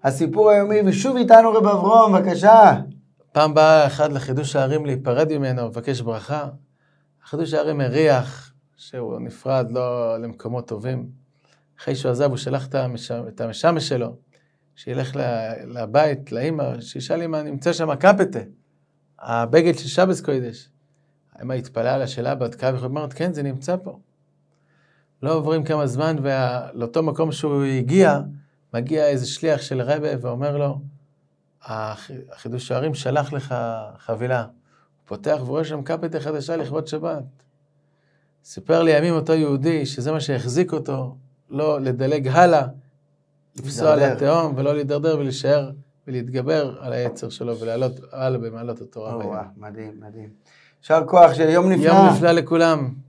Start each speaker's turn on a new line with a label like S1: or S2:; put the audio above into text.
S1: הסיפור היומי, ושוב איתנו רב אברום, בבקשה.
S2: פעם באה אחד לחידוש הערים להיפרד ממנו, מבקש ברכה. חידוש הערים הריח שהוא נפרד לא למקומות טובים. אחרי שהוא עזב, הוא שלח את המשמש שלו, שילך לבית, לאמא, שישאל אמא, נמצא שם קפטה, הבגד של שבס קוידש. אמא התפלאה על השאלה, בדקה ואומרת, כן, זה נמצא פה. לא עוברים כמה זמן, ולאותו מקום שהוא הגיע, מגיע איזה שליח של רבה, ואומר לו, החידוש הערים שלח לך חבילה. הוא פותח ורואה שם קפטה חדשה לכבוד שבת. סיפר לי ימים אותו יהודי, שזה מה שהחזיק אותו, לא לדלג הלאה, לפסוע לתהום, ולא להידרדר ולהישאר ולהתגבר על היצר שלו, ולעלות הלאה במעלות התורה.
S1: מדהים, מדהים. יישר כוח, שיום נפלא.
S2: יום נפלא לכולם.